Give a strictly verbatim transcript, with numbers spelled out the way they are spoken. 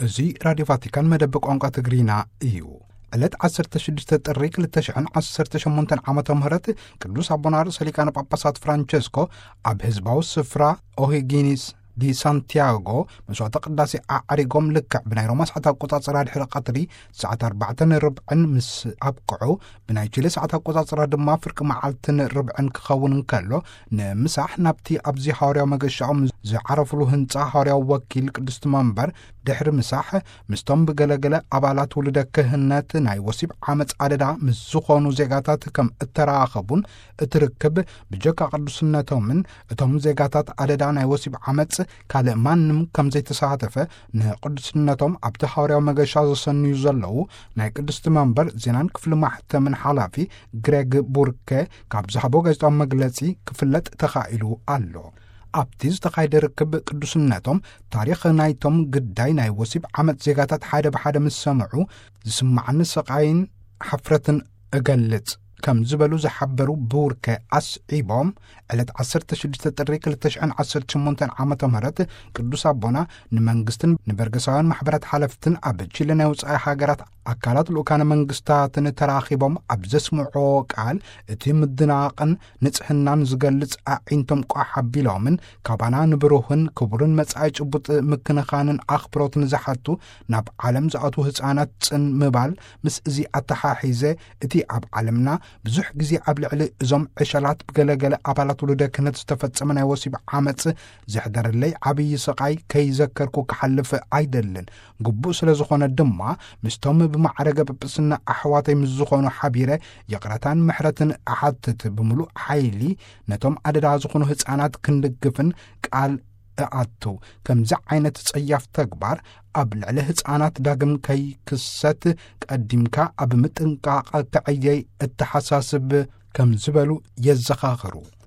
እዚ ራድዮ ቫቲካን መደብ ቋንቋ ትግሪና እዩ። ዕለት ዓሰርተ ሽዱሽተ ጥሪ ሁለት ሺህ ዓሰርተ ሸሞንተ ዓመተ ምህረት ቅዱስ አቡነ ርእሰ ሊቃነ ጳጳሳት ፍራንቸስኮ ኣብ ህዝባዊ ስፍራ ኦሂጊኒስ ዲ ሳንቲያጎ መስዋዕተ ቅዳሴ አዕሪጎም ልክዕ ብናይ ሮማ ሰዓት አቆጻጽራ ድሕሪ ቀትሪ ሰዓት ኣርባዕተ ርብዕን ምስ ኣብቅዑ ብናይ ቺሊ ሰዓት አቆጻጽራ ድማ ፍርቂ መዓልትን ርብዕን ክኸውን እንከሎ ንምሳሕ ናብቲ ኣብዚ ሐዋርያው መገሻኦም ዝዓረፍሉ ህንፃ ሐዋርያው ወኪል ቅዱስ መንበር ድሕሪ ምሳሕ ምስቶም ብገለገለ ኣባላት ውልደ ክህነት ናይ ወሲብ ዓመፅ ኣደዳ ምስ ዝኾኑ ዜጋታት ከም እተራኸቡን እትርክብ ብጀካ ቅዱስነቶምን እቶም ዜጋታት ኣደዳ ናይ ወሲብ ዓመፅ ካልእ ማንም ከም ዘይተሳተፈ ንቅዱስነቶም ኣብቲ ሐዋርያው መገሻ ዘሰንዩ ዘለዉ ናይ ቅዱስ መንበር ዜናን ክፍሊ ማሕተምን ሓላፊ ግሬግ ቡርኬ ካብ ዝሃቦ ጋዜጣዊ መግለጺ ክፍለጥ ተኻኢሉ ኣሎ። ኣብቲ ዝተኻይደ ርክብ ቅዱስነቶም ታሪኽ ናይቶም ግዳይ ናይ ወሲብ ዓመፅ ዜጋታት ሓደ ብሓደ ምስ ሰምዑ ዝስማዓኒ ስቃይን ሓፍረትን እገልጽ ከም ዝበሉ ዝሓበሩ ቡርኬ ኣስዒቦም ዕለት ዓሰርተ ሽዱሽተ ጥሪ ሁለት ሺህ ዓሰርተ ሸሞንተ ዓመተ ምህረት ቅዱስ አቦና ንመንግስትን ንበርገሳውያን ማሕበራት ሓለፍትን ኣብ ቺሊ ናይ ወፃኢ ሃገራት ኣካላት ልኡካነ መንግስታትን ተራኺቦም ኣብ ዘስምዖ ቃል እቲ ምድናቕን ንጽህናን ዝገልጽ ኣዒንቶም ቋሕ ኣቢሎምን ካባና ንብሩህን ክቡርን መጻኢ ጭቡጥ ምክንኻንን ኣኽብሮትን ዝሓቱ ናብ ዓለም ዝኣቱ ህፃናት ጽን ምባል ምስ እዚ ኣተሓሒዘ እቲ ኣብ ዓለምና ብዙሕ ግዜ ኣብ ልዕሊ እዞም ዕሸላት ብገለገለ ኣባላት ውልደ ክህነት ዝተፈጸመ ናይ ወሲብ ዓመፅ ዝሕደረለይ ዓብዪ ስቃይ ከይዘከርኩ ክሓልፍ ኣይደልን። ግቡእ ስለ ዝኾነ ድማ ምስቶም ብማዕረገ ጵጵስና ኣሕዋተይ ምስ ዝኾኑ ሓቢረ የቕረታን ምሕረትን ኣሓትት ብምሉእ ሓይሊ ነቶም ኣደዳ ዝኾኑ ህፃናት ክንድግፍን ቃል እኣቱ ከምዚ ዓይነት ጸያፍ ተግባር ኣብ ልዕሊ ህፃናት ዳግም ከይክሰት ቀዲምካ ኣብ ምጥንቃቕ ተዕየይ እተሓሳስብ ከም ዝበሉ የዘኻኽሩ።